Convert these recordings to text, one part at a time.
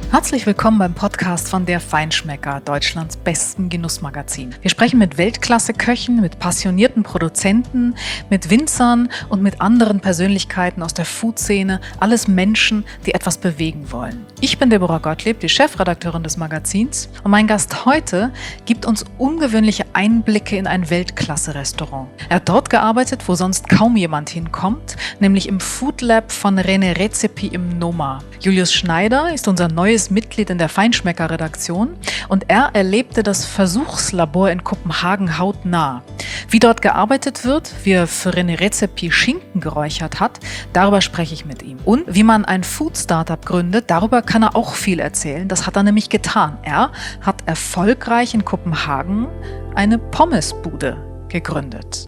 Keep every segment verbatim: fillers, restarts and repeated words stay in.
Herzlich willkommen beim Podcast von Der Feinschmecker, Deutschlands besten Genussmagazin. Wir sprechen mit Weltklasse-Köchen, mit passionierten Produzenten, mit Winzern und mit anderen Persönlichkeiten aus der Food-Szene. Alles Menschen, die etwas bewegen wollen. Ich bin Deborah Gottlieb, die Chefredakteurin des Magazins. Und mein Gast heute gibt uns ungewöhnliche Einblicke in ein Weltklasse-Restaurant. Er hat dort gearbeitet, wo sonst kaum jemand hinkommt, nämlich im Food Lab von René Redzepi im Noma. Julius Schneider ist unser neues Mitglied in der Feinschmecker-Redaktion und er erlebte das Versuchslabor in Kopenhagen hautnah. Wie dort gearbeitet wird, wie er für René Redzepi Schinken geräuchert hat, darüber spreche ich mit ihm. Und wie man ein Food-Startup gründet, darüber kann er auch viel erzählen. Das hat er nämlich getan. Er hat erfolgreich in Kopenhagen eine Pommesbude gegründet.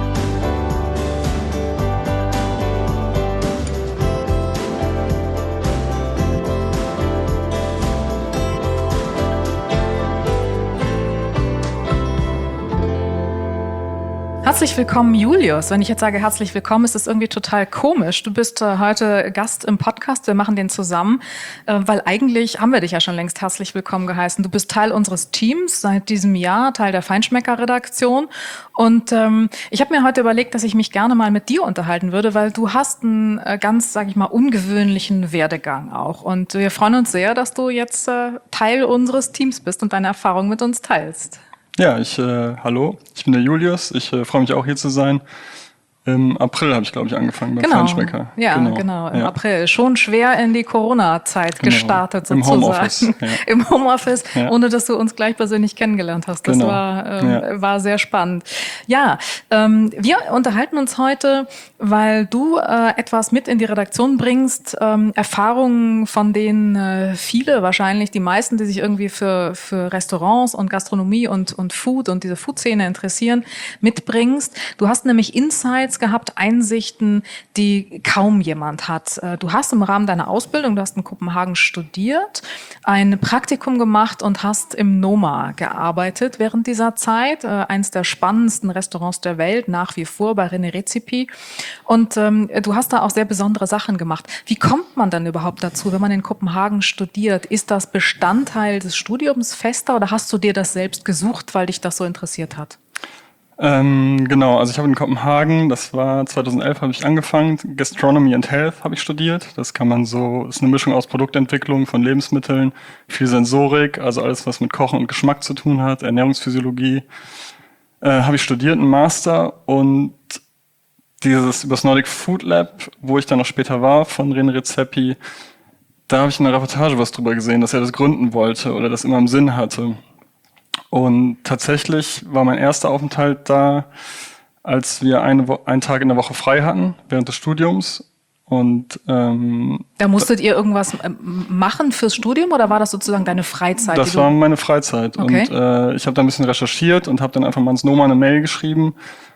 Herzlich willkommen, Julius. Wenn ich jetzt sage herzlich willkommen, ist das irgendwie total komisch. Du bist äh, heute Gast im Podcast, wir machen den zusammen, äh, weil eigentlich haben wir dich ja schon längst herzlich willkommen geheißen. Du bist Teil unseres Teams seit diesem Jahr, Teil der Feinschmecker-Redaktion. Und ähm, ich habe mir heute überlegt, dass ich mich gerne mal mit dir unterhalten würde, weil du hast einen äh, ganz, sage ich mal, ungewöhnlichen Werdegang auch. Und wir freuen uns sehr, dass du jetzt äh, Teil unseres Teams bist und deine Erfahrungen mit uns teilst. Ja, ich, äh, hallo, ich bin der Julius, ich äh, freue mich auch hier zu sein. Im April habe ich, glaube ich, angefangen bei genau. Feinschmecker. Ja, genau, genau im ja. April. Schon schwer in die Corona-Zeit genau. gestartet sozusagen. Im Homeoffice. Ja. Im Homeoffice, ja. ohne dass du uns gleich persönlich kennengelernt hast. Das genau. war, ähm, ja. war sehr spannend. Ja, ähm, wir unterhalten uns heute, weil du äh, etwas mit in die Redaktion bringst, ähm, Erfahrungen, von denen äh, viele, wahrscheinlich die meisten, die sich irgendwie für, für Restaurants und Gastronomie und, und Food und diese Food-Szene interessieren, mitbringst. Du hast nämlich Insights gehabt, Einsichten, die kaum jemand hat. Du hast im Rahmen deiner Ausbildung, du hast in Kopenhagen studiert, ein Praktikum gemacht und hast im Noma gearbeitet während dieser Zeit. Eins der spannendsten Restaurants der Welt, nach wie vor bei René Redzepi. Und ähm, du hast da auch sehr besondere Sachen gemacht. Wie kommt man dann überhaupt dazu, wenn man in Kopenhagen studiert? Ist das Bestandteil des Studiums fester oder hast du dir das selbst gesucht, weil dich das so interessiert hat? Ähm, genau, also ich habe in Kopenhagen, das war zweitausendelf, habe ich angefangen, Gastronomy and Health habe ich studiert. Das kann man so, ist eine Mischung aus Produktentwicklung von Lebensmitteln, viel Sensorik, also alles, was mit Kochen und Geschmack zu tun hat, Ernährungsphysiologie, äh, habe ich studiert, einen Master und dieses über das Nordic Food Lab, wo ich dann noch später war, von René Redzepi, da habe ich in einer Reportage was drüber gesehen, dass er das gründen wollte oder das immer im Sinn hatte. Und tatsächlich war mein erster Aufenthalt da, als wir eine Wo- einen Tag in der Woche frei hatten, während des Studiums. Und ähm, da musstet ihr irgendwas machen fürs Studium oder war das sozusagen deine Freizeit? Das war meine Freizeit. Okay. Und äh, ich habe da ein bisschen recherchiert und habe dann einfach mal ins Noma eine Mail geschrieben.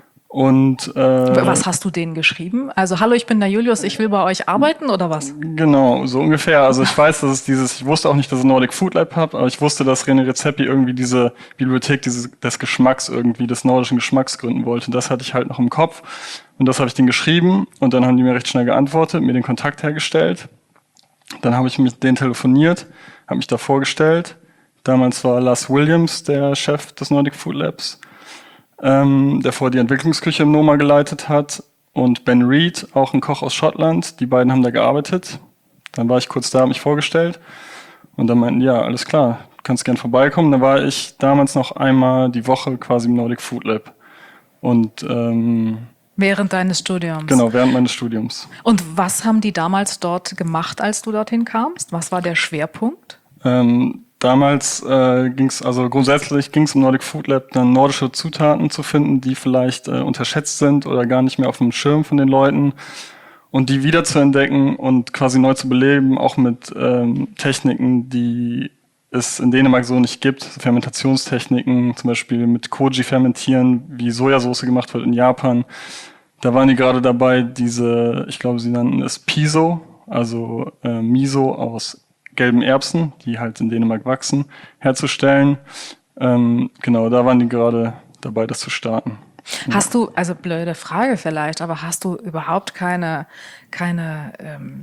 Und äh, was hast du denen geschrieben? Also, hallo, ich bin der Julius, ich will bei euch arbeiten oder was? Genau, so ungefähr. Also ich weiß, dass es dieses, ich wusste auch nicht, dass es Nordic Food Lab hat, aber ich wusste, dass René Redzepi irgendwie diese Bibliothek dieses, des Geschmacks irgendwie, des nordischen Geschmacks gründen wollte. Das hatte ich halt noch im Kopf und das habe ich denen geschrieben und dann haben die mir recht schnell geantwortet, mir den Kontakt hergestellt. Dann habe ich mit denen telefoniert, habe mich da vorgestellt. Damals war Lars Williams der Chef des Nordic Food Labs. Ähm, der vorher die Entwicklungsküche im Noma geleitet hat und Ben Reed, auch ein Koch aus Schottland. Die beiden haben da gearbeitet. Dann war ich kurz da, habe mich vorgestellt und dann meinten, ja, alles klar, du kannst gern vorbeikommen. Da war ich damals noch einmal die Woche quasi im Nordic Food Lab. Und ähm, während deines Studiums? Genau, während meines Studiums. Und was haben die damals dort gemacht, als du dorthin kamst? Was war der Schwerpunkt? Ähm, Damals äh, ging es, also grundsätzlich ging es im Nordic Food Lab dann nordische Zutaten zu finden, die vielleicht äh, unterschätzt sind oder gar nicht mehr auf dem Schirm von den Leuten und die wieder zu entdecken und quasi neu zu beleben, auch mit ähm, Techniken, die es in Dänemark so nicht gibt, Fermentationstechniken, zum Beispiel mit Koji fermentieren, wie Sojasauce gemacht wird in Japan. Da waren die gerade dabei, diese, ich glaube, sie nannten es Piso, also äh, Miso aus gelben Erbsen, die halt in Dänemark wachsen, herzustellen. Ähm, genau, da waren die gerade dabei, das zu starten. Hast du, also blöde Frage vielleicht, aber hast du überhaupt keine, keine ähm,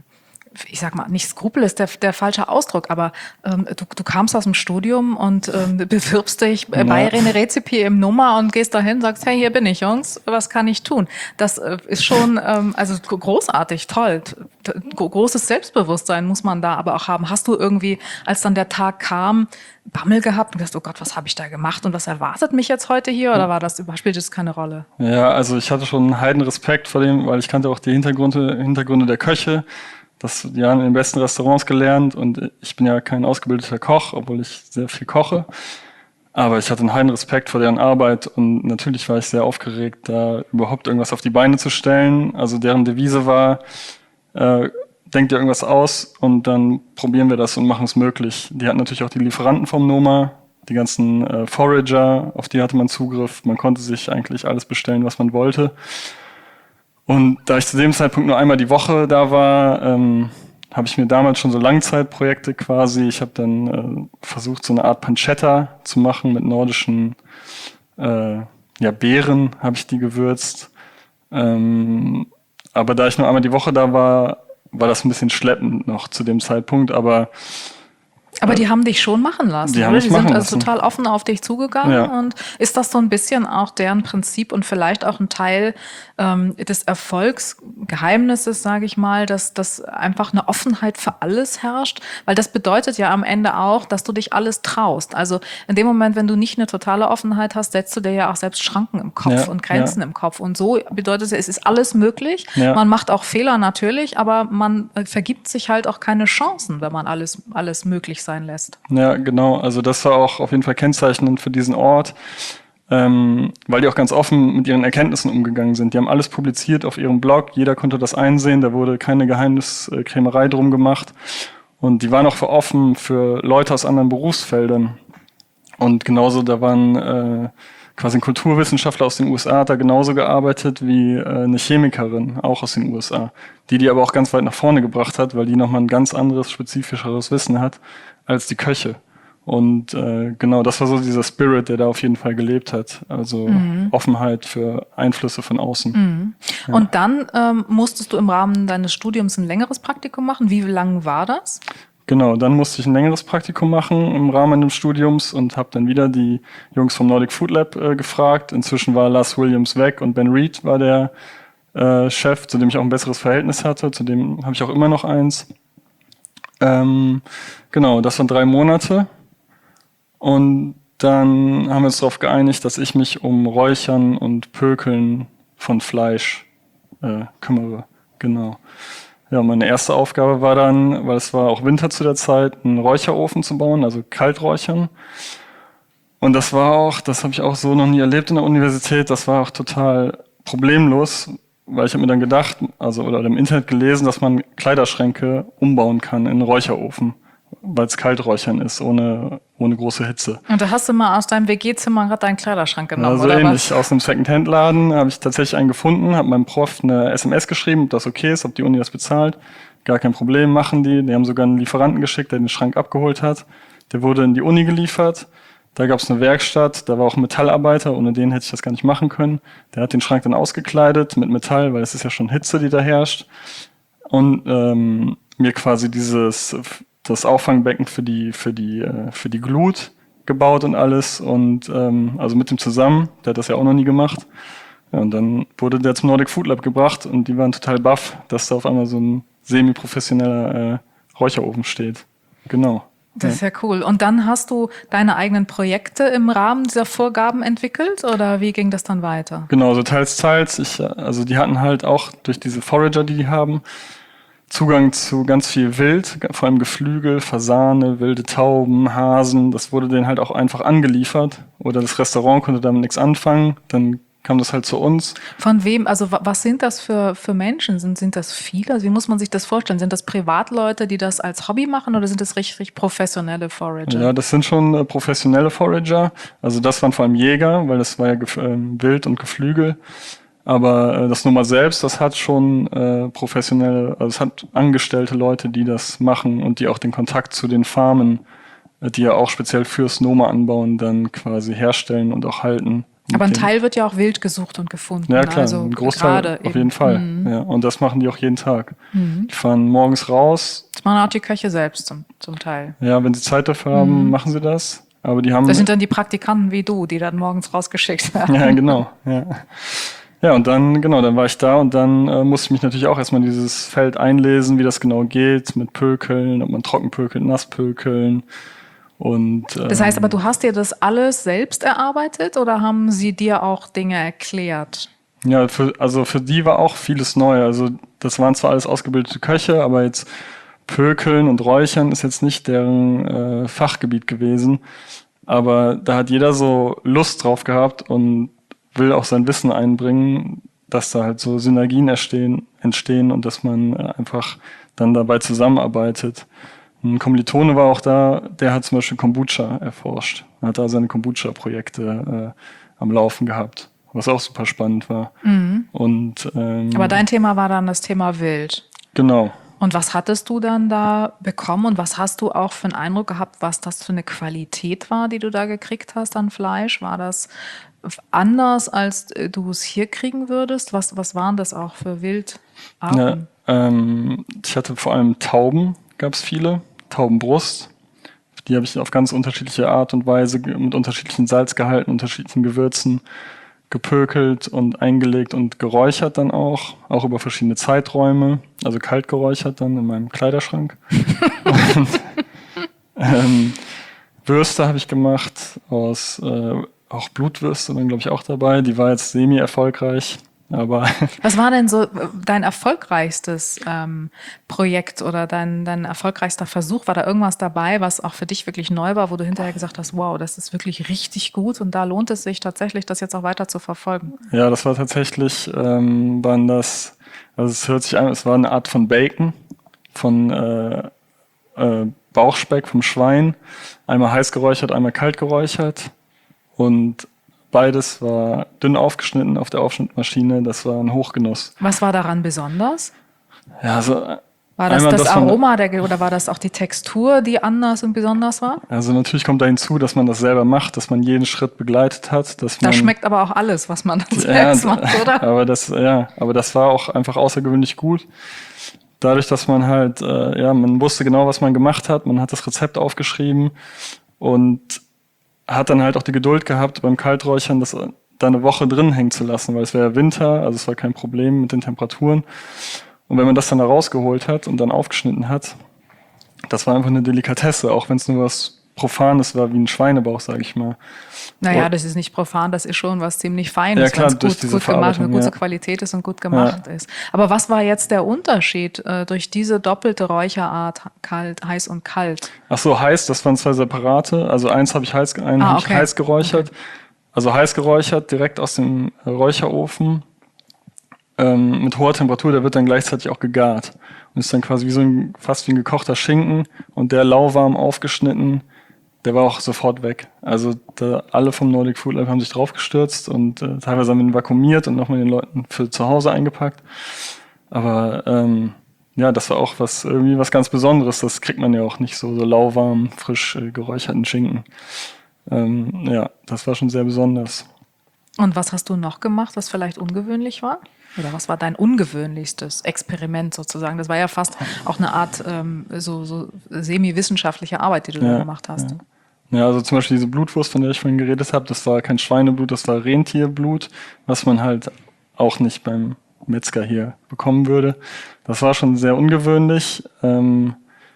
ich sag mal, nicht Skrupel ist der, der falsche Ausdruck, aber ähm, du, du kamst aus dem Studium und ähm, bewirbst dich bei Ja. René-Rezepi im Nummer und gehst dahin und sagst, hey, hier bin ich, Jungs, was kann ich tun? Das äh, ist schon, ähm, also großartig, toll. T- Großes Selbstbewusstsein muss man da aber auch haben. Hast du irgendwie, als dann der Tag kam, Bammel gehabt und gedacht, oh Gott, was habe ich da gemacht und was erwartet mich jetzt heute hier? Oder war das, spielt das keine Rolle? Ja, also ich hatte schon einen heiden Respekt vor dem, weil ich kannte auch die Hintergründe, Hintergründe der Köche. Das, die haben in den besten Restaurants gelernt und ich bin ja kein ausgebildeter Koch, obwohl ich sehr viel koche. Aber ich hatte einen heiden Respekt vor deren Arbeit und natürlich war ich sehr aufgeregt, da überhaupt irgendwas auf die Beine zu stellen. Also deren Devise war, äh, denkt ihr irgendwas aus und dann probieren wir das und machen es möglich. Die hatten natürlich auch die Lieferanten vom Noma, die ganzen äh, Forager, auf die hatte man Zugriff. Man konnte sich eigentlich alles bestellen, was man wollte. Und da ich zu dem Zeitpunkt nur einmal die Woche da war, ähm, habe ich mir damals schon so Langzeitprojekte quasi, ich habe dann äh, versucht, so eine Art Pancetta zu machen mit nordischen äh, ja, Beeren, habe ich die gewürzt. Ähm, aber da ich nur einmal die Woche da war, war das ein bisschen schleppend noch zu dem Zeitpunkt, aber Aber die haben dich schon machen lassen, Die haben oder? mich Die sind machen also lassen. total offen auf dich zugegangen. Ja. Und ist das so ein bisschen auch deren Prinzip und vielleicht auch ein Teil ähm, des Erfolgsgeheimnisses, sage ich mal, dass, dass einfach eine Offenheit für alles herrscht? Weil das bedeutet ja am Ende auch, dass du dich alles traust. Also in dem Moment, wenn du nicht eine totale Offenheit hast, setzt du dir ja auch selbst Schranken im Kopf Ja, und Grenzen ja. im Kopf. Und so bedeutet es, es ist alles möglich. Ja. Man macht auch Fehler natürlich, aber man äh, vergibt sich halt auch keine Chancen, wenn man alles, alles möglich sein lässt. Ja, genau. Also das war auch auf jeden Fall kennzeichnend für diesen Ort, ähm, weil die auch ganz offen mit ihren Erkenntnissen umgegangen sind. Die haben alles publiziert auf ihrem Blog. Jeder konnte das einsehen. Da wurde keine Geheimniskrämerei drum gemacht. Und die waren auch für offen für Leute aus anderen Berufsfeldern. Und genauso, da waren äh, quasi ein Kulturwissenschaftler aus den U S A, hat da genauso gearbeitet wie äh, eine Chemikerin, auch aus den U S A. Die die aber auch ganz weit nach vorne gebracht hat, weil die nochmal ein ganz anderes, spezifischeres Wissen hat als die Köche. Und äh, genau, das war so dieser Spirit, der da auf jeden Fall gelebt hat. Also mhm. Offenheit für Einflüsse von außen. Mhm. Ja. Und dann ähm, musstest du im Rahmen deines Studiums ein längeres Praktikum machen. Wie lang war das? Genau, dann musste ich ein längeres Praktikum machen im Rahmen des Studiums und habe dann wieder die Jungs vom Nordic Food Lab äh, gefragt. Inzwischen war Lars Williams weg und Ben Reed war der äh, Chef, zu dem ich auch ein besseres Verhältnis hatte. Zu dem habe ich auch immer noch eins. Ähm, genau, das waren drei Monate. Und dann haben wir uns darauf geeinigt, dass ich mich um Räuchern und Pökeln von Fleisch äh, kümmere. Genau. Ja, meine erste Aufgabe war dann, weil es war auch Winter zu der Zeit, einen Räucherofen zu bauen, also Kalträuchern. Und das war auch, das habe ich auch so noch nie erlebt in der Universität, das war auch total problemlos, weil ich habe mir dann gedacht, also oder im Internet gelesen, dass man Kleiderschränke umbauen kann in einen Räucherofen, weil es Kalträuchern ist, ohne ohne große Hitze. Und da hast du mal aus deinem W G-Zimmer gerade deinen Kleiderschrank genommen, also oder ähnlich. was? Aus einem Second-Hand-Laden habe ich tatsächlich einen gefunden, habe meinem Prof eine S M S geschrieben, ob das okay ist, ob die Uni das bezahlt. Gar kein Problem, machen die. Die haben sogar einen Lieferanten geschickt, der den Schrank abgeholt hat. Der wurde in die Uni geliefert. Da gab es eine Werkstatt, da war auch ein Metallarbeiter, ohne den hätte ich das gar nicht machen können. Der hat den Schrank dann ausgekleidet mit Metall, weil es ist ja schon Hitze, die da herrscht. Und ähm, mir quasi dieses das Auffangbecken für die für die für die Glut gebaut und alles und ähm, also mit dem zusammen, der hat das ja auch noch nie gemacht. Ja, und dann wurde der zum Nordic Food Lab gebracht und die waren total baff, dass da auf einmal so ein semi-professioneller äh, Räucherofen steht. Genau. Das ist ja cool. Und dann hast du deine eigenen Projekte im Rahmen dieser Vorgaben entwickelt oder wie ging das dann weiter? Genau, so teils, teils. Ich, also die hatten halt auch durch diese Forager, die die haben, Zugang zu ganz viel Wild, vor allem Geflügel, Fasane, wilde Tauben, Hasen. Das wurde denen halt auch einfach angeliefert. Oder das Restaurant konnte damit nichts anfangen. Dann kam das halt zu uns. Von wem, also was sind das für, für Menschen? Sind, sind das viele? Also wie muss man sich das vorstellen? Sind das Privatleute, die das als Hobby machen oder sind das richtig professionelle Forager? Ja, das sind schon äh, professionelle Forager. Also das waren vor allem Jäger, weil das war ja Gef- äh, Wild und Geflügel. Aber äh, das Nummer selbst, das hat schon äh, professionelle, also es hat angestellte Leute, die das machen und die auch den Kontakt zu den Farmen, äh, die ja auch speziell fürs Noma anbauen, dann quasi herstellen und auch halten. Aber ein Teil wird ja auch wild gesucht und gefunden. Ja klar, also ein Großteil auf eben. jeden Fall. Mhm. Ja, und das machen die auch jeden Tag. Mhm. Die fahren morgens raus. Das machen auch die Köche selbst zum, zum Teil. Ja, wenn sie Zeit dafür haben, mhm. machen sie das. Aber die haben. Das sind dann die Praktikanten wie du, die dann morgens rausgeschickt werden. Ja, genau. Ja. Ja, und dann, genau, dann war ich da und dann äh, musste ich mich natürlich auch erstmal in dieses Feld einlesen, wie das genau geht, mit Pökeln, ob man trocken pökelt, nass pökeln. Und, ähm, das heißt aber, du hast dir das alles selbst erarbeitet oder haben sie dir auch Dinge erklärt? Ja, für, also für die war auch vieles neu. Also das waren zwar alles ausgebildete Köche, aber jetzt Pökeln und Räuchern ist jetzt nicht deren äh, Fachgebiet gewesen. Aber da hat jeder so Lust drauf gehabt und will auch sein Wissen einbringen, dass da halt so Synergien entstehen, entstehen und dass man einfach dann dabei zusammenarbeitet. Ein Kommilitone war auch da, der hat zum Beispiel Kombucha erforscht. Er hat da seine Kombucha-Projekte äh, am Laufen gehabt, was auch super spannend war. Mhm. Und, ähm, aber dein Thema war dann das Thema Wild. Genau. Und was hattest du dann da bekommen und was hast du auch für einen Eindruck gehabt, was das für eine Qualität war, die du da gekriegt hast an Fleisch? War das anders, als du es hier kriegen würdest? Was, was waren das auch für Wildarten? Ja, ähm, ich hatte vor allem Tauben, gab es viele, Taubenbrust. Die habe ich auf ganz unterschiedliche Art und Weise mit unterschiedlichen Salzgehalten, unterschiedlichen Gewürzen gepökelt und eingelegt und geräuchert dann auch, auch über verschiedene Zeiträume, also kalt geräuchert dann in meinem Kleiderschrank. und, ähm, Würste habe ich gemacht aus, äh, auch Blutwürste dann glaube ich auch dabei, die war jetzt semi-erfolgreich. Aber was war denn so dein erfolgreichstes ähm, Projekt oder dein, dein erfolgreichster Versuch? War da irgendwas dabei, was auch für dich wirklich neu war, wo du hinterher gesagt hast, wow, das ist wirklich richtig gut und da lohnt es sich tatsächlich, das jetzt auch weiter zu verfolgen? Ja, das war tatsächlich, ähm, waren das, also es hört sich an, es war eine Art von Bacon, von äh, äh, Bauchspeck vom Schwein, einmal heiß geräuchert, einmal kalt geräuchert und beides war dünn aufgeschnitten auf der Aufschnittmaschine. Das war ein Hochgenuss. Was war daran besonders? Ja, also war das einmal, das Aroma der, oder war das auch die Textur, die anders und besonders war? Also natürlich kommt da hinzu, dass man das selber macht, dass man jeden Schritt begleitet hat. Dass man, da schmeckt aber auch alles, was man selbst ja, macht, oder? Aber das, ja, aber das war auch einfach außergewöhnlich gut. Dadurch, dass man halt, äh, ja, man wusste genau, was man gemacht hat. Man hat das Rezept aufgeschrieben und hat dann halt auch die Geduld gehabt, beim Kalträuchern das da eine Woche drin hängen zu lassen, weil es wäre ja Winter, also es war kein Problem mit den Temperaturen. Und wenn man das dann da rausgeholt hat und dann aufgeschnitten hat, das war einfach eine Delikatesse, auch wenn es nur was Profanes war, wie ein Schweinebauch, sage ich mal. Naja, das ist nicht profan, das ist schon was ziemlich Feines, ja, klar, wenn es gut, gut gemacht, eine gute ja. Qualität ist und gut gemacht ja. ist. Aber was war jetzt der Unterschied äh, durch diese doppelte Räucherart, kalt, heiß und kalt? Ach so, heiß, das waren zwei separate. Also eins habe ich heiß, einen ah, okay. hab ich heiß geräuchert. Okay. Also heiß geräuchert, direkt aus dem Räucherofen ähm, mit hoher Temperatur, der wird dann gleichzeitig auch gegart. Und ist dann quasi wie so ein, fast wie ein gekochter Schinken und der lauwarm aufgeschnitten. Der war auch sofort weg. Also da, alle vom Nordic Food Lab haben sich draufgestürzt und äh, teilweise haben wir ihn vakuumiert und nochmal den Leuten für zu Hause eingepackt. Aber ähm, ja, das war auch was irgendwie was ganz Besonderes. Das kriegt man ja auch nicht so, so lauwarm, frisch äh, geräucherten Schinken. Ähm, ja, das war schon sehr besonders. Und was hast du noch gemacht, was vielleicht ungewöhnlich war? Oder was war dein ungewöhnlichstes Experiment sozusagen? Das war ja fast auch eine Art ähm, so, so semi-wissenschaftliche Arbeit, die du ja, da gemacht hast. Ja. ja, also zum Beispiel diese Blutwurst, von der ich vorhin geredet habe, das war kein Schweineblut, das war Rentierblut, was man halt auch nicht beim Metzger hier bekommen würde. Das war schon sehr ungewöhnlich. Ähm,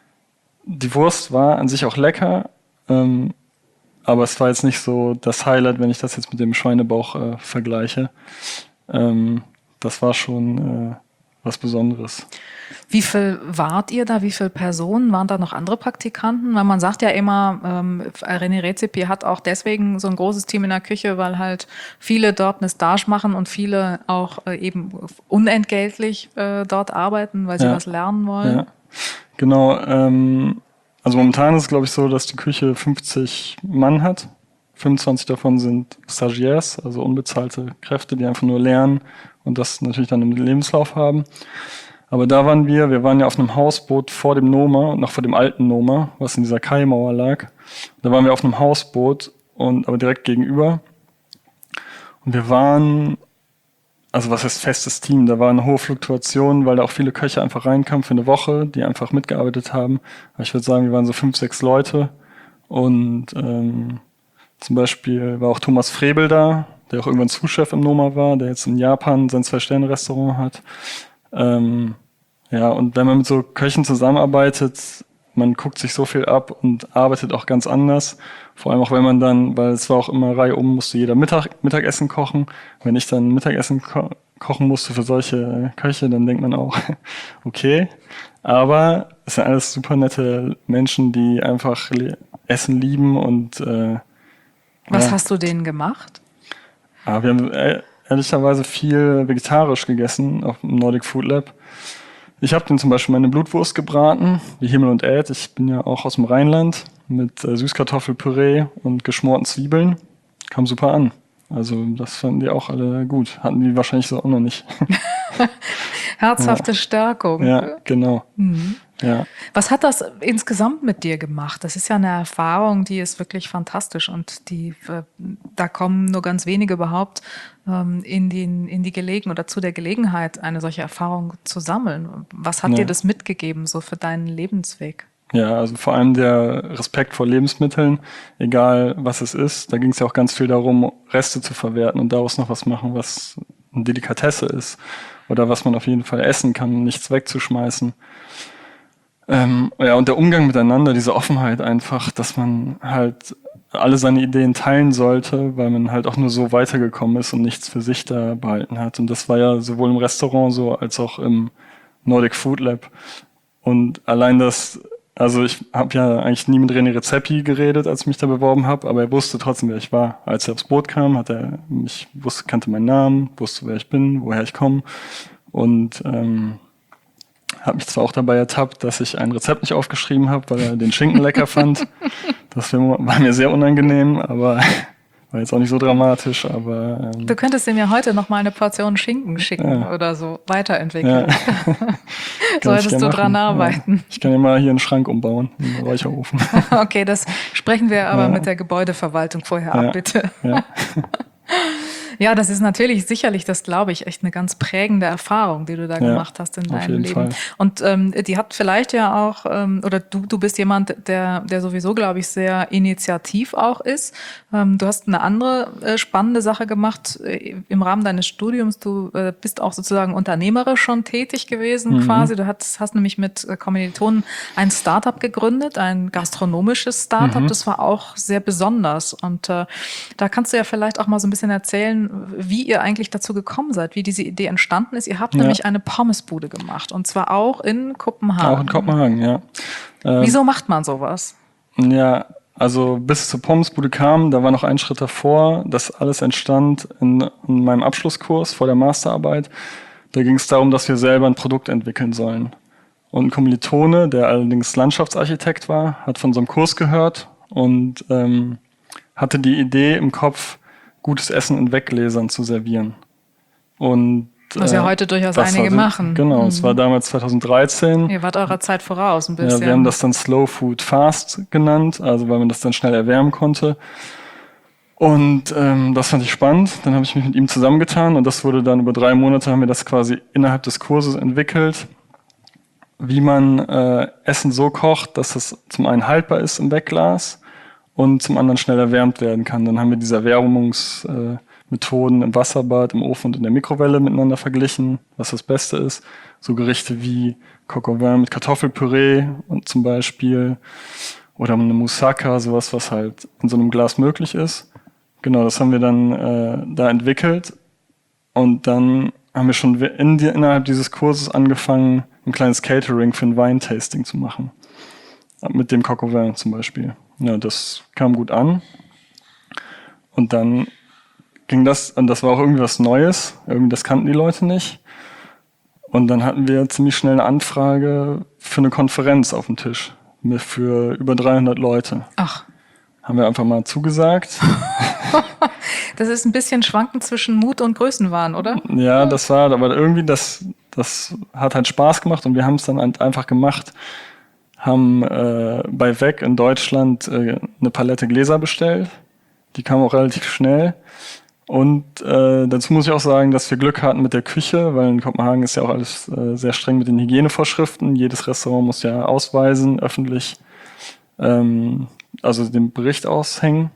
die Wurst war an sich auch lecker, ähm, aber es war jetzt nicht so das Highlight, wenn ich das jetzt mit dem Schweinebauch äh, vergleiche. Ähm, Das war schon äh, was Besonderes. Wie viel wart ihr da? Wie viele Personen? Waren da noch andere Praktikanten? Weil man sagt ja immer, ähm, René Redzepi hat auch deswegen so ein großes Team in der Küche, weil halt viele dort eine Stage machen und viele auch äh, eben unentgeltlich äh, dort arbeiten, weil sie ja. was lernen wollen. Ja. Genau. Ähm, also momentan ist es, glaube ich, so, dass die Küche fünfzig Mann hat. fünfundzwanzig davon sind Stagiaires, also unbezahlte Kräfte, die einfach nur lernen und das natürlich dann im Lebenslauf haben. Aber da waren wir, wir waren ja auf einem Hausboot vor dem Noma und noch vor dem alten Noma, was in dieser Kaimauer lag. Da waren wir auf einem Hausboot und aber direkt gegenüber. Wir waren, also was heißt festes Team, da war eine hohe Fluktuation, weil da auch viele Köche einfach reinkamen für eine Woche, die einfach mitgearbeitet haben. Aber ich würde sagen, wir waren so fünf, sechs Leute. Und ähm, zum Beispiel war auch Thomas Frebel da, der auch irgendwann Sous-Chef im Noma war, der jetzt in Japan sein Zwei-Sterne-Restaurant hat. Ähm, ja, und wenn man mit so Köchen zusammenarbeitet, man guckt sich so viel ab und arbeitet auch ganz anders. Vor allem auch wenn man dann, weil es war auch immer Reihe um, musste jeder Mittag, Mittagessen kochen. Wenn ich dann Mittagessen ko- kochen musste für solche Köche, dann denkt man auch, okay. Aber es sind alles super nette Menschen, die einfach le- Essen lieben und äh, Was ja. hast du denen gemacht? Aber wir haben äh, ehrlicherweise viel vegetarisch gegessen auf dem Nordic Food Lab. Ich habe denen zum Beispiel meine Blutwurst gebraten, wie Himmel und Erd. Ich bin ja auch aus dem Rheinland mit äh, Süßkartoffelpüree und geschmorten Zwiebeln. Kam super an. Also das fanden die auch alle gut. Hatten die wahrscheinlich so auch noch nicht. Herzhafte Ja. Stärkung. Ja, genau. Mhm. Ja. Was hat das insgesamt mit dir gemacht? Das ist ja eine Erfahrung, die ist wirklich fantastisch und die, äh, da kommen nur ganz wenige überhaupt ähm, in, die, in die Gelegen oder zu der Gelegenheit, eine solche Erfahrung zu sammeln. Was hat Ja. dir das mitgegeben, so für deinen Lebensweg? Ja, also vor allem der Respekt vor Lebensmitteln, egal was es ist. Da ging es ja auch ganz viel darum, Reste zu verwerten und daraus noch was machen, was eine Delikatesse ist oder was man auf jeden Fall essen kann, nichts wegzuschmeißen. Ähm, ja, und der Umgang miteinander, diese Offenheit einfach, dass man halt alle seine Ideen teilen sollte, weil man halt auch nur so weitergekommen ist und nichts für sich da behalten hat. Und das war ja sowohl im Restaurant so als auch im Nordic Food Lab. Und allein das, also ich habe ja eigentlich nie mit René Redzepi geredet, als ich mich da beworben habe, aber er wusste trotzdem, wer ich war. Als er aufs Boot kam, hat er mich wusste, kannte meinen Namen, wusste, wer ich bin, woher ich komme. Und ähm, habe mich zwar auch dabei ertappt, dass ich ein Rezept nicht aufgeschrieben habe, weil er den Schinken lecker fand. Das war mir sehr unangenehm, aber war jetzt auch nicht so dramatisch. Aber ähm, Du könntest ihm ja heute noch mal eine Portion Schinken schicken Ja. oder so weiterentwickeln. Ja. Solltest du gerne dran machen. arbeiten. Ja. Ich kann ja mal hier einen Schrank umbauen, einen Räucherofen. Okay, das sprechen wir aber Ja. mit der Gebäudeverwaltung vorher Ja. ab, bitte. Ja. Ja, das ist natürlich sicherlich, das glaube ich, echt eine ganz prägende Erfahrung, die du da Ja, gemacht hast in auf deinem jeden Leben. Fall. Und ähm, die hat vielleicht ja auch, ähm, oder du, du bist jemand, der, der sowieso, glaube ich, sehr initiativ auch ist. Ähm, du hast eine andere äh, spannende Sache gemacht äh, im Rahmen deines Studiums. Du äh, bist auch sozusagen unternehmerisch schon tätig gewesen, Mhm. quasi. Du hast, hast nämlich mit äh, Kommilitonen ein Startup gegründet, ein gastronomisches Startup. Mhm. Das war auch sehr besonders. Und äh, da kannst du ja vielleicht auch mal so ein bisschen erzählen, wie ihr eigentlich dazu gekommen seid, wie diese Idee entstanden ist. Ihr habt Ja. nämlich eine Pommesbude gemacht und zwar auch in Kopenhagen. Auch in Kopenhagen, ja. Ähm, Wieso macht man sowas? Ja, also bis es zur Pommesbude kam, da war noch ein Schritt davor. Das alles entstand in, in meinem Abschlusskurs vor der Masterarbeit. Da ging es darum, dass wir selber ein Produkt entwickeln sollen. Und ein Kommilitone, der allerdings Landschaftsarchitekt war, hat von so einem Kurs gehört und ähm, hatte die Idee im Kopf, gutes Essen in Weggläsern zu servieren. Und Was ja heute durchaus das einige war, machen. Genau, Mhm. es war damals zweitausenddreizehn. Ihr wart eurer Zeit voraus ein bisschen. Ja, wir haben das dann Slow Food Fast genannt, also weil man das dann schnell erwärmen konnte. Und ähm, das fand ich spannend. Dann habe ich mich mit ihm zusammengetan und das wurde dann über drei Monate, haben wir das quasi innerhalb des Kurses entwickelt, wie man äh, Essen so kocht, dass es zum einen haltbar ist im Wegglas und zum anderen schnell erwärmt werden kann. Dann haben wir diese Erwärmungsmethoden äh, im Wasserbad, im Ofen und in der Mikrowelle miteinander verglichen, was das Beste ist. So Gerichte wie Coq au vin mit Kartoffelpüree und zum Beispiel oder eine Moussaka, sowas, was halt in so einem Glas möglich ist. Genau, das haben wir dann äh, da entwickelt und dann haben wir schon in die, innerhalb dieses Kurses angefangen, ein kleines Catering für ein Weintasting zu machen. Mit dem Coq au vin zum Beispiel. Ja, das kam gut an. Und dann ging das, und das war auch irgendwie was Neues. Irgendwie, das kannten die Leute nicht. Und dann hatten wir ziemlich schnell eine Anfrage für eine Konferenz auf dem Tisch. Mit für über dreihundert Leute. Ach. Haben wir einfach mal zugesagt. Das ist ein bisschen schwanken zwischen Mut und Größenwahn, oder? Ja, das war, aber irgendwie, das, das hat halt Spaß gemacht und wir haben es dann einfach gemacht. Haben äh, bei Weg in Deutschland äh, eine Palette Gläser bestellt. Die kam auch relativ schnell. Und äh, dazu muss ich auch sagen, dass wir Glück hatten mit der Küche, weil in Kopenhagen ist ja auch alles äh, sehr streng mit den Hygienevorschriften. Jedes Restaurant muss ja ausweisen, öffentlich, ähm, also den Bericht aushängen.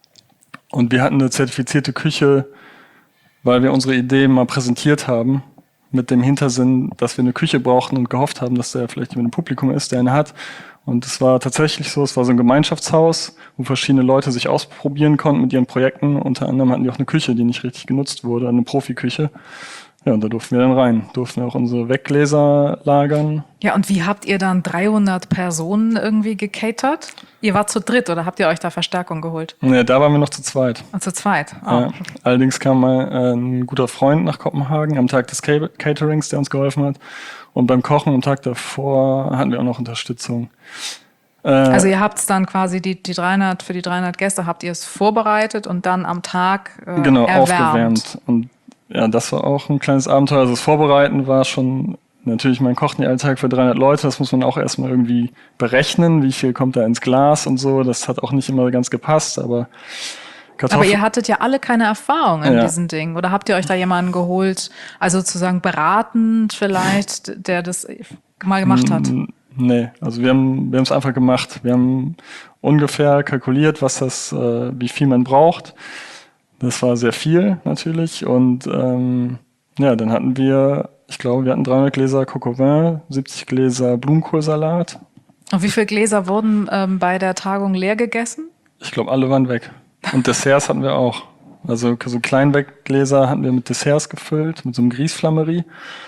Und wir hatten eine zertifizierte Küche, weil wir unsere Idee mal präsentiert haben, mit dem Hintersinn, dass wir eine Küche brauchten und gehofft haben, dass da vielleicht jemand im Publikum ist, der eine hat. Und es war tatsächlich so, es war so ein Gemeinschaftshaus, wo verschiedene Leute sich ausprobieren konnten mit ihren Projekten. Unter anderem hatten die auch eine Küche, die nicht richtig genutzt wurde, eine Profiküche. Ja, und da durften wir dann rein, durften wir auch unsere Weggläser lagern. Ja, und wie habt ihr dann dreihundert Personen irgendwie gecatert? Ihr wart zu dritt oder habt ihr euch da Verstärkung geholt? Ja, da waren wir noch zu zweit. Und zu zweit? Oh. Ja. Allerdings kam mal äh, ein guter Freund nach Kopenhagen am Tag des Caterings, der uns geholfen hat. Und beim Kochen am Tag davor hatten wir auch noch Unterstützung. Äh, also ihr habt es dann quasi, die, die dreihundert, für die dreihundert Gäste habt ihr es vorbereitet und dann am Tag äh, genau, erwärmt. aufgewärmt. Und ja, das war auch ein kleines Abenteuer. Also das Vorbereiten war schon, natürlich, man kocht nicht jeden Tag für dreihundert Leute, das muss man auch erstmal irgendwie berechnen, wie viel kommt da ins Glas und so. Das hat auch nicht immer ganz gepasst, aber Kartoffeln. Aber ihr hattet ja alle keine Erfahrung in ja. diesen Dingen. Oder habt ihr euch da jemanden geholt, also sozusagen beratend vielleicht, der das mal gemacht hat? Nee, also wir haben wir haben es einfach gemacht. Wir haben ungefähr kalkuliert, was das, äh, wie viel man braucht. Das war sehr viel natürlich. Und ähm, ja, dann hatten wir, ich glaube, wir hatten dreihundert Gläser Coq au vin, siebzig Gläser Blumenkohlsalat. Und wie viele Gläser wurden ähm, bei der Tagung leer gegessen? Ich glaube, alle waren weg. Und Desserts hatten wir auch. Also so Kleinweggläser hatten wir mit Desserts gefüllt, mit so einem Grießflammerie.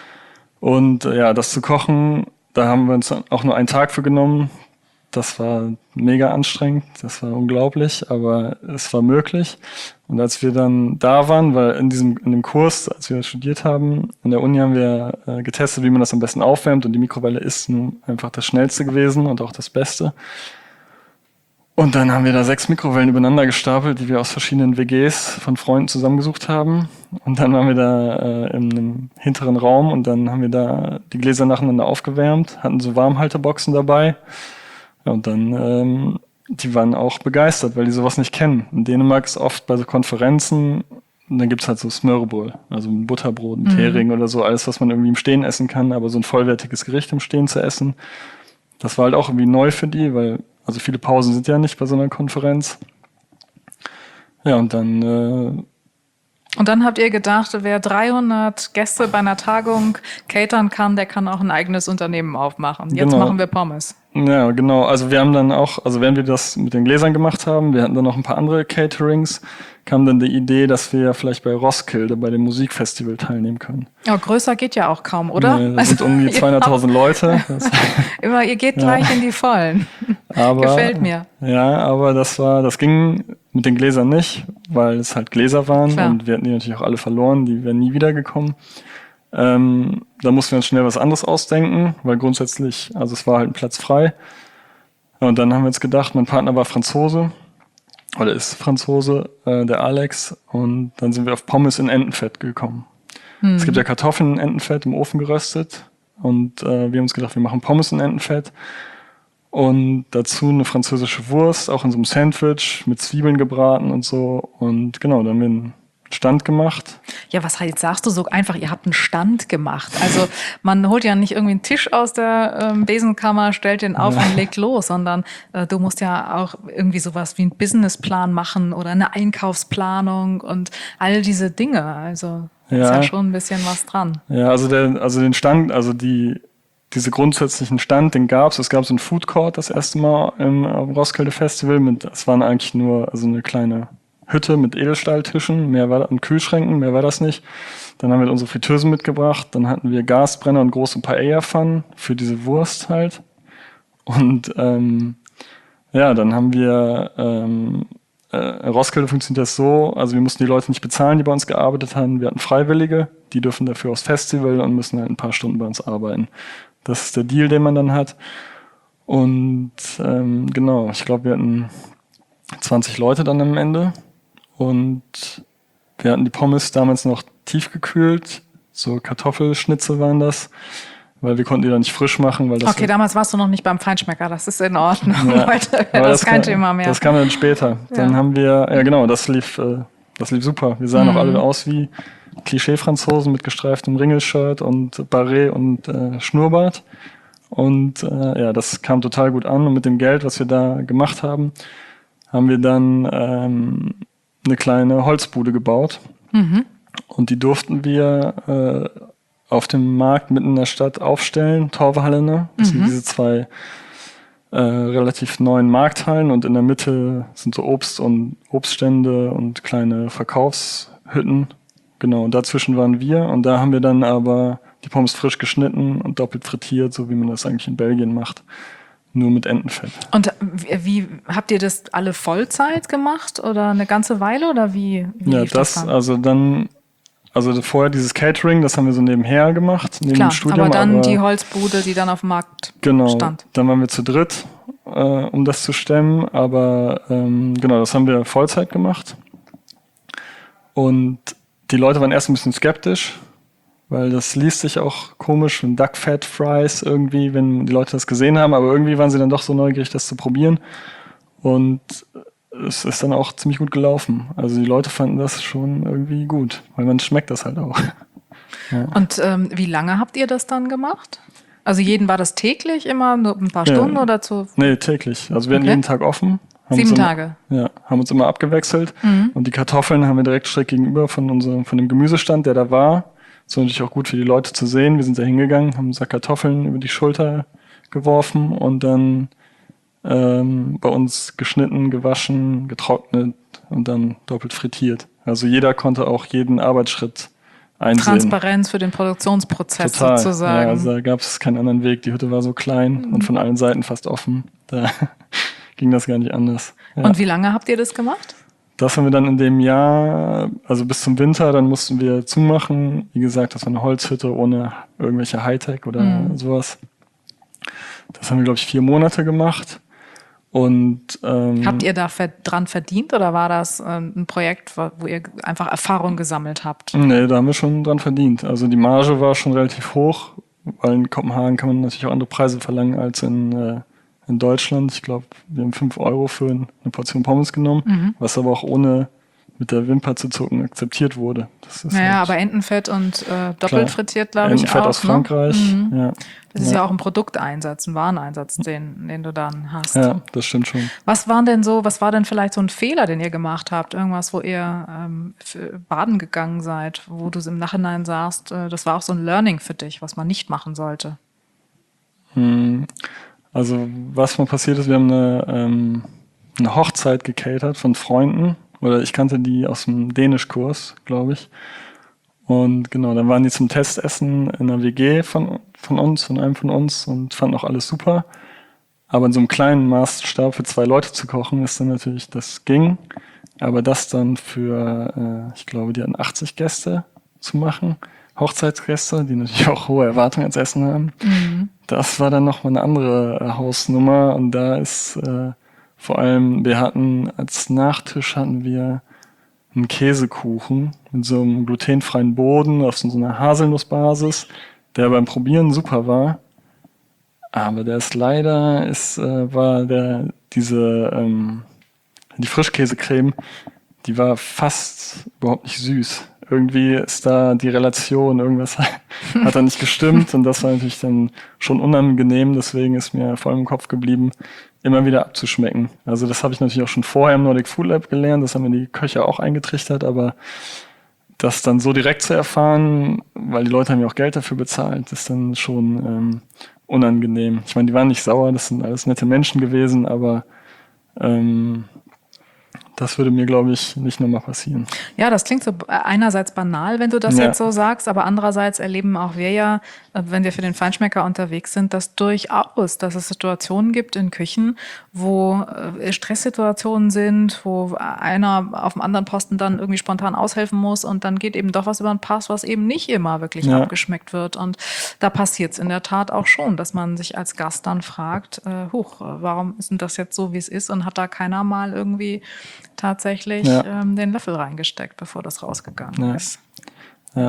Und äh, ja, das zu kochen, da haben wir uns auch nur einen Tag für genommen. Das war mega anstrengend, das war unglaublich, aber es war möglich. Und als wir dann da waren, weil in diesem in dem Kurs, als wir studiert haben, an der Uni haben wir äh, getestet, wie man das am besten aufwärmt. Und die Mikrowelle ist nun einfach das Schnellste gewesen und auch das Beste. Und dann haben wir da sechs Mikrowellen übereinander gestapelt, die wir aus verschiedenen W Gs von Freunden zusammengesucht haben. Und dann waren wir da äh, in einem hinteren Raum und dann haben wir da die Gläser nacheinander aufgewärmt, hatten so Warmhalteboxen dabei. Ja, und dann, ähm, die waren auch begeistert, weil die sowas nicht kennen. In Dänemark ist oft bei so Konferenzen, und dann gibt's halt so Smørrebrød, also ein Butterbrot, ein mhm. Hering oder so, alles, was man irgendwie im Stehen essen kann, aber so ein vollwertiges Gericht im Stehen zu essen, das war halt auch irgendwie neu für die, weil also viele Pausen sind ja nicht bei so einer Konferenz. Ja, und dann... Äh, und dann habt ihr gedacht, wer dreihundert Gäste bei einer Tagung catern kann, der kann auch ein eigenes Unternehmen aufmachen. Jetzt genau. machen wir Pommes. Ja, genau. Also wir haben dann auch, also während wir das mit den Gläsern gemacht haben, wir hatten dann noch ein paar andere Caterings, kam dann die Idee, dass wir vielleicht bei Roskilde, bei dem Musikfestival teilnehmen können. Ja, größer geht ja auch kaum, oder? Nee, das sind um die zweihunderttausend Leute. Das, immer, ihr geht gleich ja. in die Vollen. Aber, gefällt mir. Ja, aber das war, das ging mit den Gläsern nicht, weil es halt Gläser waren. Klar. Und wir hatten die natürlich auch alle verloren, die wären nie wiedergekommen. Ähm, da mussten wir uns schnell was anderes ausdenken, weil grundsätzlich, also es war halt ein Platz frei. Und dann haben wir uns gedacht, mein Partner war Franzose, oder ist Franzose, äh, der Alex, und dann sind wir auf Pommes in Entenfett gekommen. Mhm. Es gibt ja Kartoffeln in Entenfett im Ofen geröstet und äh, wir haben uns gedacht, wir machen Pommes in Entenfett und dazu eine französische Wurst, auch in so einem Sandwich mit Zwiebeln gebraten und so, und genau, dann haben wir einen Stand gemacht. Ja, was halt sagst du so einfach, ihr habt einen Stand gemacht. Also man holt ja nicht irgendwie einen Tisch aus der ähm, Besenkammer, stellt den auf ja. und legt los, sondern äh, du musst ja auch irgendwie sowas wie einen Businessplan machen oder eine Einkaufsplanung und all diese Dinge. Also ja. ist ja schon ein bisschen was dran. Ja, also der, also den Stand, also die diese grundsätzlichen Stand, den gab's. Es gab so einen Food Court das erste Mal im Roskilde Festival. Mit, es waren eigentlich nur also eine kleine Hütte mit Edelstahltischen, mehr war und Kühlschränken, mehr war das nicht. Dann haben wir unsere Fritteusen mitgebracht, dann hatten wir Gasbrenner und große Paella-Pfannen für diese Wurst halt. Und ähm, ja, dann haben wir ähm, äh, Roskilde funktioniert das so, also wir mussten die Leute nicht bezahlen, die bei uns gearbeitet haben. Wir hatten Freiwillige, die dürfen dafür aufs Festival und müssen halt ein paar Stunden bei uns arbeiten. Das ist der Deal, den man dann hat. Und ähm, genau, ich glaube, wir hatten zwanzig Leute dann am Ende. Und wir hatten die Pommes damals noch tiefgekühlt, so Kartoffelschnitze waren das, weil wir konnten die dann nicht frisch machen. Weil das okay, damals warst du noch nicht beim Feinschmecker, das ist in Ordnung. Ja, Heute wäre das, das kein kam, Thema mehr. Das kam dann später. Ja. Dann haben wir, ja genau, das lief äh, das lief super. Wir sahen Mhm. auch alle aus wie Klischee-Franzosen mit gestreiftem Ringelshirt und Barret und äh, Schnurrbart. Und äh, ja, das kam total gut an. Und mit dem Geld, was wir da gemacht haben, haben wir dann ähm, eine kleine Holzbude gebaut. Mhm. Und die durften wir äh, auf dem Markt mitten in der Stadt aufstellen, Torvehallene. Das Mhm. sind diese zwei äh, relativ neuen Markthallen und in der Mitte sind so Obst- und Obststände und kleine Verkaufshütten. Genau, und dazwischen waren wir und da haben wir dann aber die Pommes frisch geschnitten und doppelt frittiert, so wie man das eigentlich in Belgien macht, nur mit Entenfett. Und wie, wie habt ihr das alle Vollzeit gemacht oder eine ganze Weile oder wie, wie Ja, lief das, das dann? also dann, also vorher dieses Catering, das haben wir so nebenher gemacht, neben Klar, dem Studium. aber dann aber die Holzbude, die dann auf dem Markt Genau, stand. dann waren wir zu dritt, äh, um das zu stemmen, aber ähm, genau, das haben wir Vollzeit gemacht. Und die Leute waren erst ein bisschen skeptisch, weil das liest sich auch komisch, ein Duck Fat Fries irgendwie, wenn die Leute das gesehen haben, aber irgendwie waren sie dann doch so neugierig, das zu probieren. Und es ist dann auch ziemlich gut gelaufen. Also die Leute fanden das schon irgendwie gut, weil man schmeckt das halt auch. Ja. Und ähm, wie lange habt ihr das dann gemacht? Also jeden war das täglich immer, nur ein paar Ja. Stunden oder zu? Nee, täglich. Also wir hatten Okay. jeden Tag offen. Haben Sieben uns immer, Tage. Ja, haben uns immer abgewechselt. Mhm. Und die Kartoffeln haben wir direkt schräg gegenüber von unserem, von dem Gemüsestand, der da war. Das war natürlich auch gut für die Leute zu sehen. Wir sind da hingegangen, haben einen Sack Kartoffeln über die Schulter geworfen und dann ähm, bei uns geschnitten, gewaschen, getrocknet und dann doppelt frittiert. Also jeder konnte auch jeden Arbeitsschritt einsehen. Transparenz für den Produktionsprozess Total. sozusagen. Ja, also da gab es keinen anderen Weg. Die Hütte war so klein Mhm. und von allen Seiten fast offen. Da ging das gar nicht anders. Ja. Und wie lange habt ihr das gemacht? Das haben wir dann in dem Jahr, also bis zum Winter, dann mussten wir zumachen. Wie gesagt, das war eine Holzhütte ohne irgendwelche Hightech oder Mhm. sowas. Das haben wir, glaube ich, vier Monate gemacht. Und ähm, Habt ihr da ver- dran verdient oder war das ähm, ein Projekt, wo wo ihr einfach Erfahrung gesammelt habt? Nee, da haben wir schon dran verdient. Also die Marge war schon relativ hoch, weil in Kopenhagen kann man natürlich auch andere Preise verlangen als in, äh, in Deutschland. Ich glaube, wir haben fünf Euro für eine Portion Pommes genommen, Mhm. was aber auch ohne mit der Wimper zu zucken akzeptiert wurde. Das ist Naja, halt aber Entenfett und äh, doppelt klar. frittiert, glaube ich, Entenfett auch. aus Frankreich. Ne? Mhm. Ja. Das ist ja. ja auch ein Produkteinsatz, ein Wareneinsatz, den, den du dann hast. Ja, das stimmt schon. Was waren denn so, was war denn vielleicht so ein Fehler, den ihr gemacht habt? Irgendwas, wo ihr ähm, für baden gegangen seid, wo du im Nachhinein sagst, äh, das war auch so ein Learning für dich, was man nicht machen sollte. Hm. Also was mal passiert ist, wir haben eine, ähm, eine Hochzeit gecatert von Freunden. Oder ich kannte die aus dem Dänischkurs, glaube ich. Und genau, dann waren die zum Testessen in einer W G von, von uns, von einem von uns und fanden auch alles super. Aber in so einem kleinen Maßstab für zwei Leute zu kochen, ist dann natürlich, das ging. Aber das dann für, äh, ich glaube, die hatten achtzig Gäste zu machen, Hochzeitsgäste, die natürlich auch hohe Erwartungen ans Essen haben. Mhm. Das war dann nochmal eine andere äh, Hausnummer und da ist äh, vor allem, wir hatten als Nachtisch hatten wir einen Käsekuchen mit so einem glutenfreien Boden auf so einer Haselnussbasis, der beim Probieren super war. Aber der ist leider, ist, äh, war der, diese, ähm, die Frischkäsecreme, die war fast überhaupt nicht süß. Irgendwie ist da die Relation, irgendwas hat da nicht gestimmt und das war natürlich dann schon unangenehm, deswegen ist mir vor allem im Kopf geblieben, immer wieder abzuschmecken. Also das habe ich natürlich auch schon vorher im Nordic Food Lab gelernt, das haben mir die Köche auch eingetrichtert, aber das dann so direkt zu erfahren, weil die Leute haben ja auch Geld dafür bezahlt, ist dann schon ähm, unangenehm. Ich meine, die waren nicht sauer, das sind alles nette Menschen gewesen, aber ähm, das würde mir, glaube ich, nicht nochmal passieren. Ja, das klingt so einerseits banal, wenn du das Ja. jetzt so sagst, aber andererseits erleben auch wir ja, äh, wenn wir für den Feinschmecker unterwegs sind, dass durchaus, dass es Situationen gibt in Küchen, wo äh, Stresssituationen sind, wo einer auf dem anderen Posten dann irgendwie spontan aushelfen muss und dann geht eben doch was über den Pass, was eben nicht immer wirklich Ja. abgeschmeckt wird. Und da passiert es in der Tat auch schon, dass man sich als Gast dann fragt, äh, huch, warum ist denn das jetzt so, wie es ist und hat da keiner mal irgendwie tatsächlich Ja. ähm, den Löffel reingesteckt, bevor das rausgegangen Ja. ist. Ja.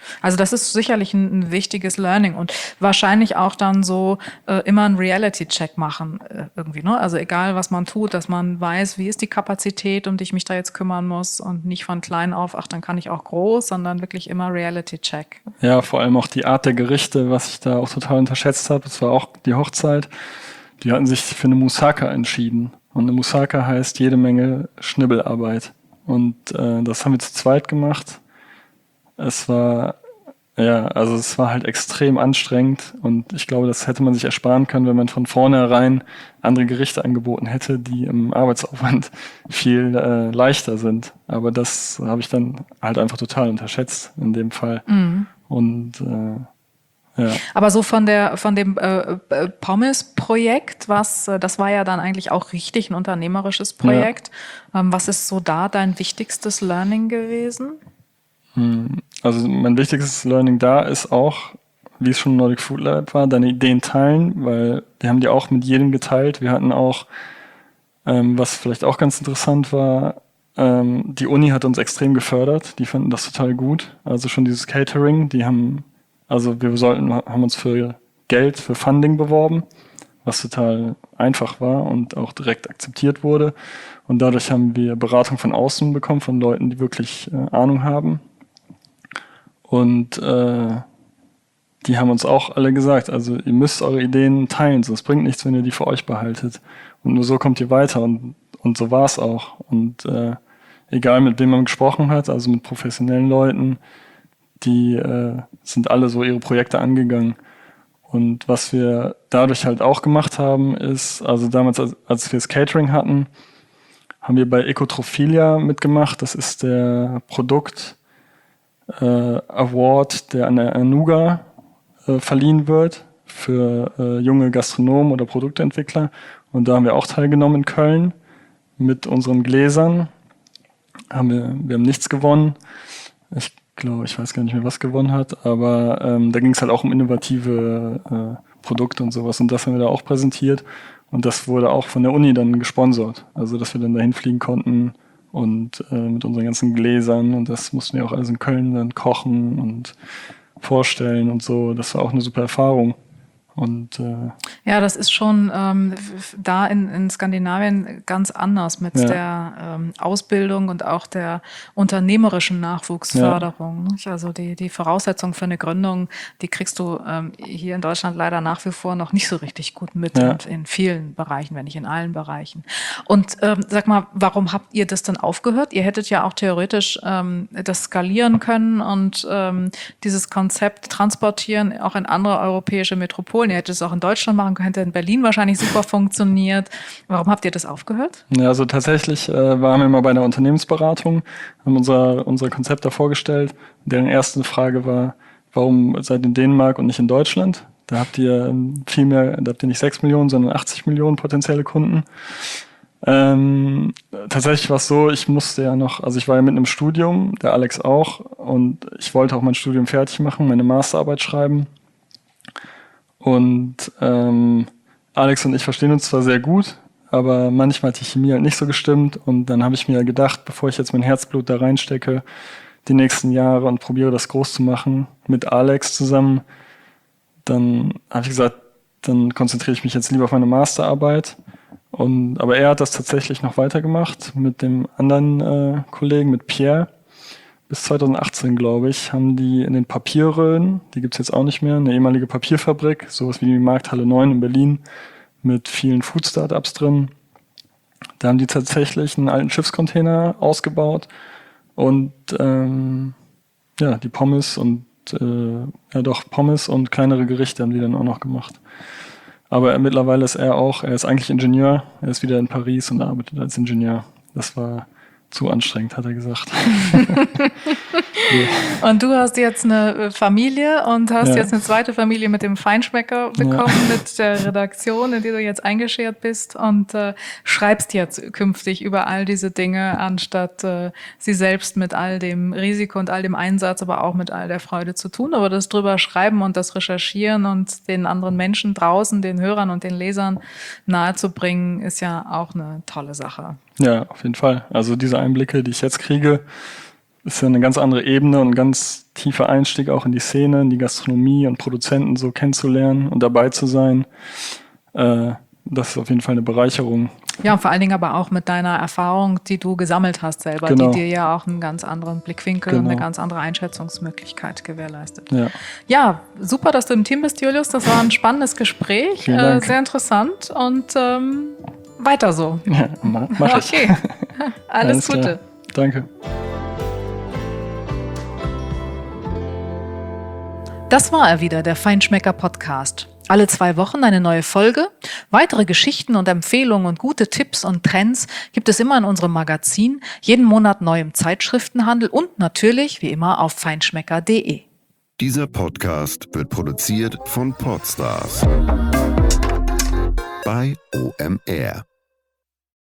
Also das ist sicherlich ein, ein wichtiges Learning und wahrscheinlich auch dann so äh, immer einen Reality-Check machen äh, irgendwie, ne? Also egal, was man tut, dass man weiß, wie ist die Kapazität, um die ich mich da jetzt kümmern muss und nicht von klein auf, ach, dann kann ich auch groß, sondern wirklich immer Reality-Check. Ja, vor allem auch die Art der Gerichte, was ich da auch total unterschätzt habe. Das war auch die Hochzeit. Die hatten sich für eine Moussaka entschieden. Und eine Moussaka heißt jede Menge Schnibbelarbeit. Und äh, das haben wir zu zweit gemacht. Es war, ja, also es war halt extrem anstrengend und ich glaube, das hätte man sich ersparen können, wenn man von vornherein andere Gerichte angeboten hätte, die im Arbeitsaufwand viel äh, leichter sind. Aber das habe ich dann halt einfach total unterschätzt in dem Fall. Mhm. Und äh, ja. Aber so von der von dem äh, Pommes-Projekt, was äh, das war ja dann eigentlich auch richtig ein unternehmerisches Projekt. Ja. Ähm, was ist so da dein wichtigstes Learning gewesen? Also mein wichtigstes Learning da ist auch, wie es schon im Nordic Food Lab war, deine Ideen teilen, weil wir haben die auch mit jedem geteilt. Wir hatten auch, ähm, was vielleicht auch ganz interessant war, ähm, die Uni hat uns extrem gefördert. Die fanden das total gut. Also schon dieses Catering, die haben, also wir sollten, haben uns für Geld, für Funding beworben, was total einfach war und auch direkt akzeptiert wurde. Und dadurch haben wir Beratung von außen bekommen, von Leuten, die wirklich äh, Ahnung haben. Und äh, die haben uns auch alle gesagt, also ihr müsst eure Ideen teilen, sonst bringt nichts, wenn ihr die für euch behaltet. Und nur so kommt ihr weiter und, und so war es auch. Und äh, egal mit wem man gesprochen hat, also mit professionellen Leuten, die äh, sind alle so ihre Projekte angegangen. Und was wir dadurch halt auch gemacht haben, ist, also damals, als, als wir das Catering hatten, haben wir bei Ecotrophilia mitgemacht. Das ist der Produkt äh, Award, der an der Anuga äh, verliehen wird für äh, junge Gastronomen oder Produktentwickler. Und da haben wir auch teilgenommen in Köln mit unseren Gläsern. Haben wir, wir haben nichts gewonnen. Ich glaube, ich weiß gar nicht mehr, was gewonnen hat, aber ähm, da ging es halt auch um innovative äh, Produkte und sowas. Und das haben wir da auch präsentiert. Und das wurde auch von der Uni dann gesponsert. Also, dass wir dann dahin fliegen konnten und äh, mit unseren ganzen Gläsern. Und das mussten wir auch alles in Köln dann kochen und vorstellen und so. Das war auch eine super Erfahrung. Und äh, ja, das ist schon ähm, da in, in Skandinavien ganz anders mit ja. der ähm, Ausbildung und auch der unternehmerischen Nachwuchsförderung. Ja. Also die, die Voraussetzung für eine Gründung, die kriegst du ähm, hier in Deutschland leider nach wie vor noch nicht so richtig gut mit ja. in, in vielen Bereichen, wenn nicht in allen Bereichen. Und ähm, sag mal, warum habt ihr das denn aufgehört? Ihr hättet ja auch theoretisch ähm, das skalieren können und ähm, dieses Konzept transportieren, auch in andere europäische Metropolen. Ihr hättet es auch in Deutschland machen können, hätte in Berlin wahrscheinlich super funktioniert. Warum habt ihr das aufgehört? Ja, also tatsächlich äh, waren wir mal bei einer Unternehmensberatung, haben unser, unser Konzept da vorgestellt. Deren erste Frage war, warum seid ihr in Dänemark und nicht in Deutschland? Da habt ihr viel mehr, da habt ihr nicht sechs Millionen, sondern achtzig Millionen potenzielle Kunden. Ähm, tatsächlich war es so, ich musste ja noch, also ich war ja mitten im Studium, der Alex auch, und ich wollte auch mein Studium fertig machen, meine Masterarbeit schreiben. Und ähm, Alex und ich verstehen uns zwar sehr gut, aber manchmal hat die Chemie halt nicht so gestimmt. Und dann habe ich mir gedacht, bevor ich jetzt mein Herzblut da reinstecke, die nächsten Jahre und probiere das groß zu machen mit Alex zusammen, dann habe ich gesagt, dann konzentriere ich mich jetzt lieber auf meine Masterarbeit. Und aber er hat das tatsächlich noch weitergemacht mit dem anderen äh, Kollegen, mit Pierre. Bis zwanzig achtzehn, glaube ich, haben die in den Papierröhren, die gibt's jetzt auch nicht mehr, eine ehemalige Papierfabrik, sowas wie die Markthalle neun in Berlin, mit vielen Food-Startups drin. Da haben die tatsächlich einen alten Schiffscontainer ausgebaut und ähm, ja, die Pommes und äh, ja doch Pommes und kleinere Gerichte haben die dann auch noch gemacht. Aber er, mittlerweile ist er auch, er ist eigentlich Ingenieur, er ist wieder in Paris und arbeitet als Ingenieur. Das war zu anstrengend, hat er gesagt. Und du hast jetzt eine Familie und hast ja. jetzt eine zweite Familie mit dem Feinschmecker bekommen, ja. mit der Redaktion, in die du jetzt eingeschert bist und äh, schreibst jetzt künftig über all diese Dinge, anstatt äh, sie selbst mit all dem Risiko und all dem Einsatz, aber auch mit all der Freude zu tun. Aber das drüber schreiben und das Recherchieren und den anderen Menschen draußen, den Hörern und den Lesern nahezubringen, ist ja auch eine tolle Sache. Ja, auf jeden Fall. Also diese Einblicke, die ich jetzt kriege, ist ja eine ganz andere Ebene und ein ganz tiefer Einstieg auch in die Szene, in die Gastronomie und Produzenten so kennenzulernen und dabei zu sein. Äh, das ist auf jeden Fall eine Bereicherung. Ja, und vor allen Dingen aber auch mit deiner Erfahrung, die du gesammelt hast selber, Genau. die dir ja auch einen ganz anderen Blickwinkel Genau. und eine ganz andere Einschätzungsmöglichkeit gewährleistet. Ja. Ja, super, dass du im Team bist, Julius. Das war ein spannendes Gespräch, Vielen äh, Dank. sehr interessant und ähm, weiter so. Ja, mach, mach ich. Okay, alles, Alles Gute. klar. Danke. Das war er wieder, der Feinschmecker-Podcast. Alle zwei Wochen eine neue Folge. Weitere Geschichten und Empfehlungen und gute Tipps und Trends gibt es immer in unserem Magazin, jeden Monat neu im Zeitschriftenhandel und natürlich, wie immer, auf feinschmecker punkt de. Dieser Podcast wird produziert von Podstars bei O M R.